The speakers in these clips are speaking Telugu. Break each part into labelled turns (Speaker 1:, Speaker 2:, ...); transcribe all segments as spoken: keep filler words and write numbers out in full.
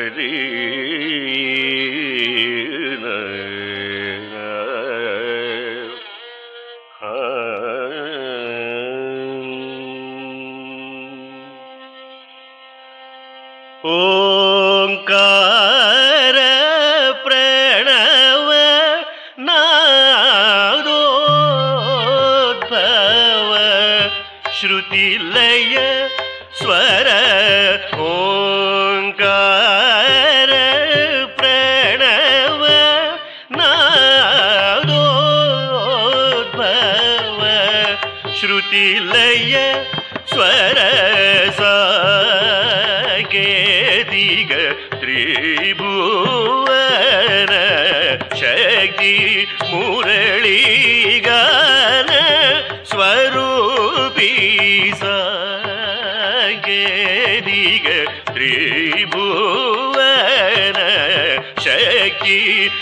Speaker 1: రీ ఓంకార ప్రణవ నాదోద్భవ శృతిలయ స్వర ఓంకార ప్రణవ నాదోద్భవ శృతిలయ స్వర సాకేతిక త్రిభువన శక్తి మురళీగాన స్వరూపీ సాకేతిక త్రిభువన శక్తి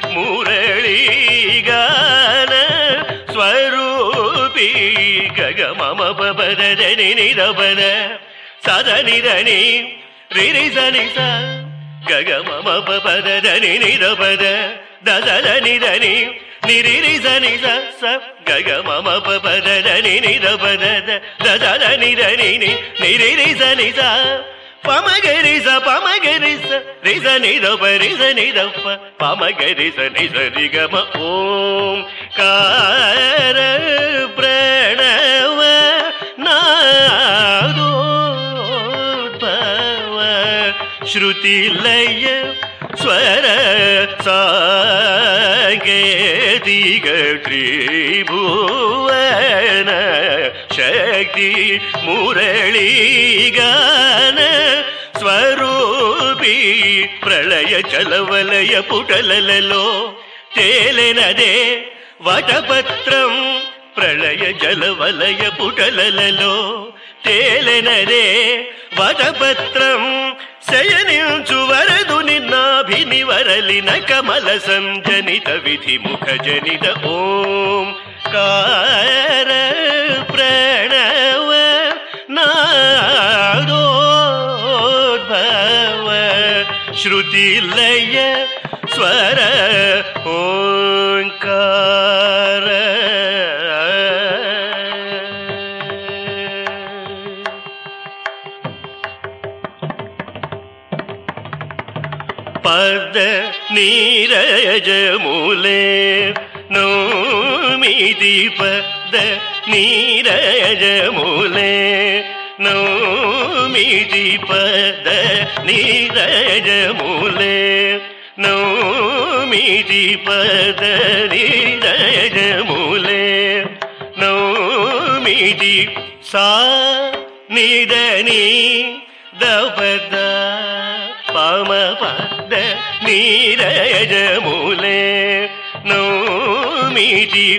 Speaker 1: మురళీగాన స్వరూపీ గగమమ పదని నిరబన సదని రిరి సని స గగమమ పదని నిరబన దదని దని నిరి సని స స గగమమ పదని నిరబన దదని దని నిరి సని స పమగరి స పమగరి స రిస నిరప రిస నిరప పమగరి స నిస రిగమ ఓం కార ప్రణవ నాదోద్భవ శృతిలయ స్వర సాకేతిక త్రిభువన శక్తి మురళీగాన స్వరూపీ ప్రళయ చలవలయ పుటలలో తేలెనదే వటపత్రం ప్రళయ జలవలయ పుటలలో తేలెనదే వటపత్రం శయనించు వరదు నిన్నాభినివరలిన కమల సంజనిత విధి ముఖ జనిత ఓం కార ప్రణవ నాదోద్భవ శృతిలయ స్వర ఓంకార పద నీరజములే నౌమిది పద నీరజములే నౌమిది పద నీరజములే నౌమిది పద నీరజములే నౌమిది సా నిదని దపద పమ పద నీరజములే నౌమిది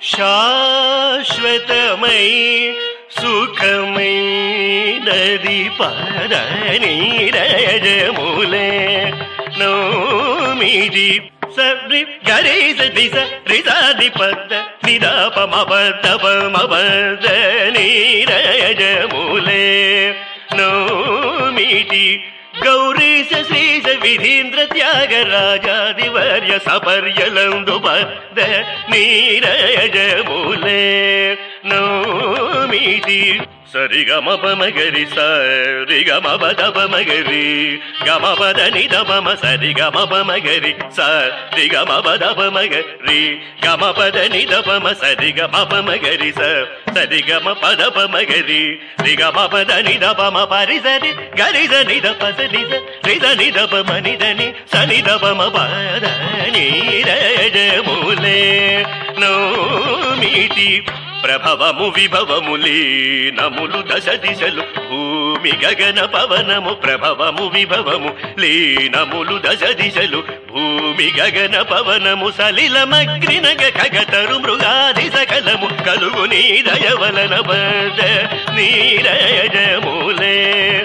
Speaker 1: శాశ్వతమై సుఖమై నది పద నీరజములే నౌమిది సరి గరి సరి సరి సరి పద నిద పమ పద పమ పద నీరజములే నౌమిది గౌరీశ శ్రీశ విధీంద్ర త్యాగరాజాదివర్య సపర్యలందు పద నీరజములే నౌమిది సరి గమ పమగరి సరి గమ పద పమగరి గమ పద నిద పమ సరి గమ పమగరి సరి గమ పద పమగరి గమ పద నిద పమ సరి గమ పమగరి సరి గమ పద పమగరి రి గమ పద నిద పమ పరి సరి గరి స నిద పద నిద రిద నిద పమ నిదని స నిద పమ పద నీరజములే నౌమిది ప్రభవము విభవములే నములు దశ దిశలు భూమి గగన పవనము ప్రభవము విభవము లీనములు దశ దిశలు భూమి గగన పవనము సలిలమగ్నినగ ఖగతరు మృగాది సకలము కలుగు నీ దయవలన బద నీరజములే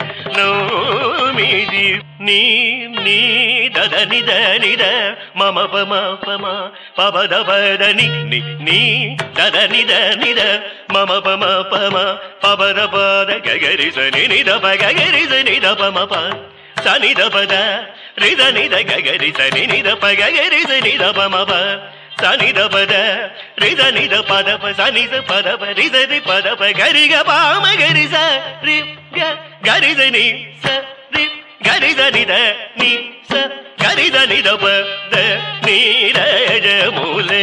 Speaker 1: నౌమిది నీ నీ దద నిద నిద మమ పమ పమ పద పద ని నీ దద నిద నిద మమ పమ పమ పద పద గగరి సని నిద ప గగరి సని ద పమ ప సని ద పద రిద నిద గగరి సని నిద పగరి సని దప మప సని దపద రిద నిద పదప సని పదప రిద రి పదప గరి గ పామ గరి స రి గ గరి దని స రి గరి దని ద ని స గరి దని దప ద ని రజ మూలే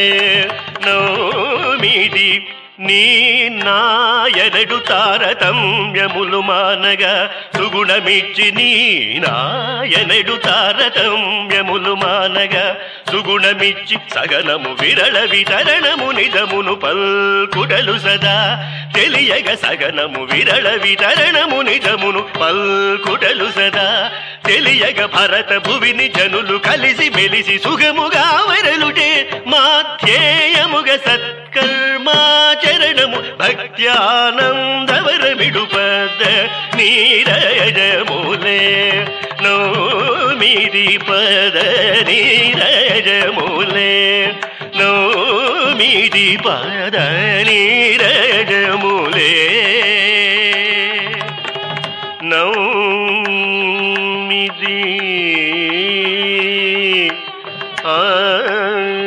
Speaker 1: నౌమిది నీ నాయనడు తారతమ్యములు మానగా సుగుణమిచ్చి నీ నాయనడు తారతమ్యములు మానగా సుగుణమిచ్చి సగనము విరళ వితరణము నిజమును పల్కుడలు సదా తెలియగ సగనము విరళ వితరణము నిజమును పల్కుడలు సదా తెలియగ భరత భువిని జనులు కలిసి మెలిసి సుగముగా వరలుటే మాధ్యేయముగ సత్కర్మాచరణము భక్త్యానందవరమిడుపద నీరజమూలే నౌమిది పద నీరజమూలే నౌమిది పద నీరజమూలే నౌమిది ఆ